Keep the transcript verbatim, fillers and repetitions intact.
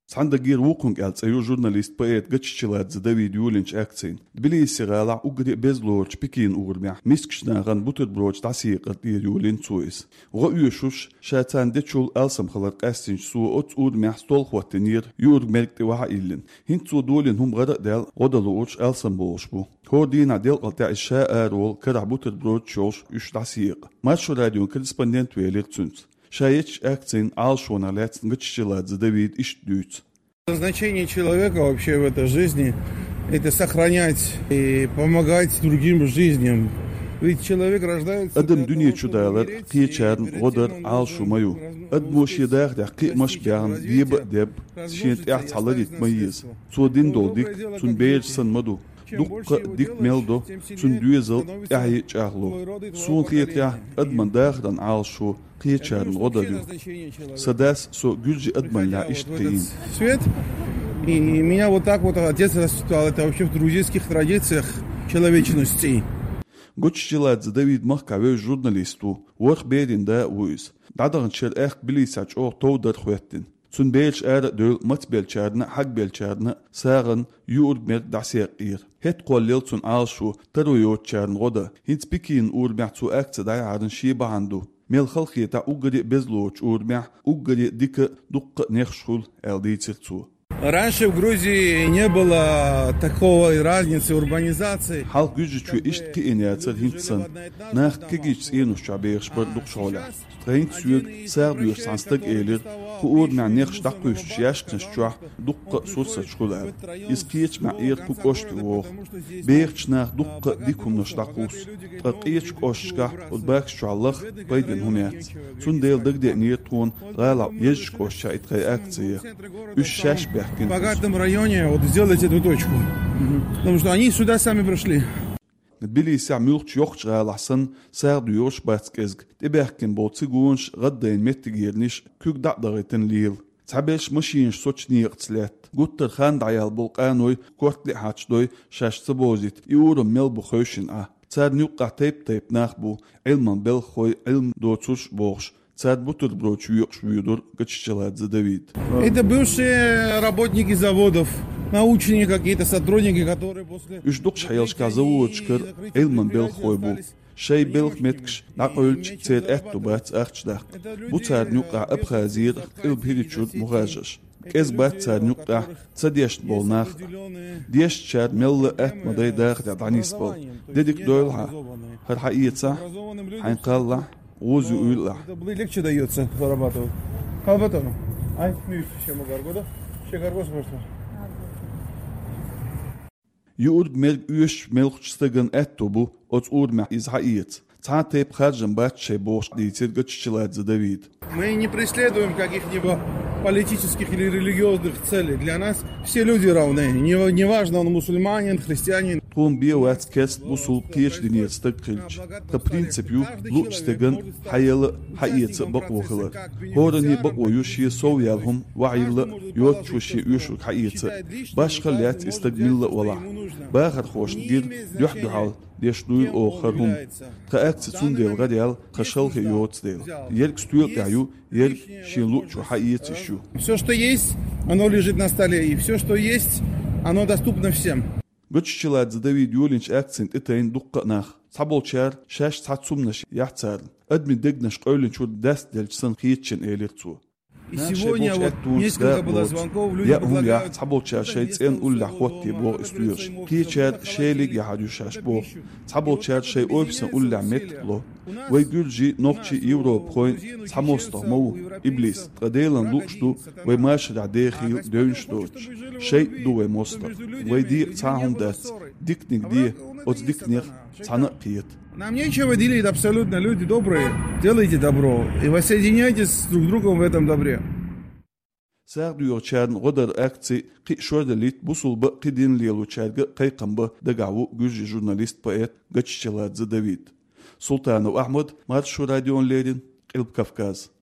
صندقير وقنق ألت أيو جورناليست بقيت قتشلات زدويد يولنش أكتين تبليسي غالع أقري بيزلوش بكين أورمع مسكشنا غن بوتر بروش تعسيق الدير يولين تويس وغيوشوش شاتان ديتشول ألسم خلق أستنش سو أت أورمع ستول خواتنير يور ملك توها إلين هنتو دولين هم غرق دال غدلوش ألسم بوشبو هو دينا ديل قلتع الشاء رول كرع بوتر بروش شوش يش تعسيق مارشو راديو كريسبوندنت ويلير تسنت Шаич акцин алшона лет гччилат Давид ищдют. Значение человека вообще в этой жизни – это сохранять и помогать другим жизням. Ведь человек рождается... Адам дунья чудайлар, киечарн, годар, алшу мою. Адмош едах дах кимаш бян, диба деб, шент яхт халарит майиз. Цудин долдик, цун бейж сан маду. Дукка дик мелдо, цун дюезел, яхи чахло. Сун киетя, адман дахдан алшу, киечарн, годарю. Садас со гюджи адман ля иштеин. Свет. И меня вот так вот отец воспитал. Это вообще в грузинских традициях человечности. Гуччилат Давид махкаве журналисту, ворх бедин да уиз. Дадаган шер эх билисач о тоудар хуеттин. Цун бельч эр дөл мат белчарна, хак белчарна, саган юрг мер дасеqir. Het qollil цун алшу, таруйот чарн года. Хинц пикин урмях цу акца дай арн шиба анду. Мел халхита угри безлоч урмях, угри дика дукка нехшхул элдицир цу. Раньше в Грузии не было такой разницы урбанизации. Халк gücü işt ki inertser hintsen. Nach kigich enu şabir sport dukshola. Train süg serbiyor sanstak elir. Kuur na nech staküş yaşknes çuah dukka sulsa çular. İskiç ma er puk oştu wo. Berch nach dukka dikum no stakus. Taqich oşka od bak şallah baydin humet. Sun del degde niyetun gala yej koşa itkay aktsiye. Üç şaş В богатом районе вот сделать эту точку. Потому что они сюда сами пришли. Тбилиси عملوش يوخش غالحسن سار ديوش باتكزج تبهكن بوتسيغونش غدين متجيرنيش كوك دقدغتن ليل تعبيش مشينش سوتش نيغتسلات قوتر خان دعيال بلقانوي كورتلي حاتشدوي شاش تبوزيت يورم ميل بخوشن اه تسار نيوقع تيب تيب ناخبو علمان بلخوي علم دوتسوش بوخش Царь бутерброд юкшвюдор гччилат Давид. Это бывшие работники заводов, научные какие-то сотрудники, которые после... Üşdukş hayalşka zavodçkır elman bel khoybu. Şey belk metkş naqulç tsed ettu bat axçdaq. Bu tsar nuqa abkhazir ilbhirichud mughajsh. Kez bat tsar nuqa tsadyesh bolnaq. Dyesh chad mel et maday daq da danisbol. Dedik doylha. Har haiyetsa haynqalla Озу уйла. Легче дается зарабатывать. Халбатону. Ай, мюс, чем гаргода. Ще гаргос можно. Юрг мелк üş melkçstagın ettobu ots urma izhaiyet. Цатеп хаджам батче бош дицет гччилат Давид. Мы не преследуем каких-либо политических или религиозных целей. Для нас все люди равны. Не, не важно, он мусульманин, христианин. Тун биовац кест бусул кеш динет стаккилч. По принципу лучстаган хайла хайец баквохла. Хорани баквоюши соуялхум ваилла йотчуши юшук хайец. Башхалят истагмилла вала. Бахар хош гир юхдухал дешнуй охархум. Каакт цундел гадял хашалх йотсдел. Ерк стуйл каю ерк шилучу хайец ищу. Все, что есть, оно лежит на столе. И все, что есть, оно доступно всем. Гччилат Давид юлинч акцент итайн дукканах. Саболчар шаш цацумнаш яхцар. Адми дегнаш qoylinch уд даст дельчсан хиетчин элирцу. И сегодня вот несколько было звонков, люди предлагают... Я саболчар шейцен улля хотти бо истуйш. Киечар шейлиг яхадюшаш бо. Саболчар шей ойпсан улля метло. Вай гюлжи нохчи Европ хойн самоста мау иблис. Традейлан лукшту вай маш радехил дönшточ. Шей дуэ мостер. Вай ди цахум дац. Дикник ди от дикнер цана киет. Нам нечего делить абсолютно, люди добрые. Делайте добро и воссоединяйтесь друг с другом в этом добре. Сар дүйөр чарн годар акци қи шорделит бусулба қидин лелу чарга қайқамба дагаву гүжи журналист поэт Гччилат Давид. Султанов Ахмад, Маршу радион Лерин, Илб Кавказ.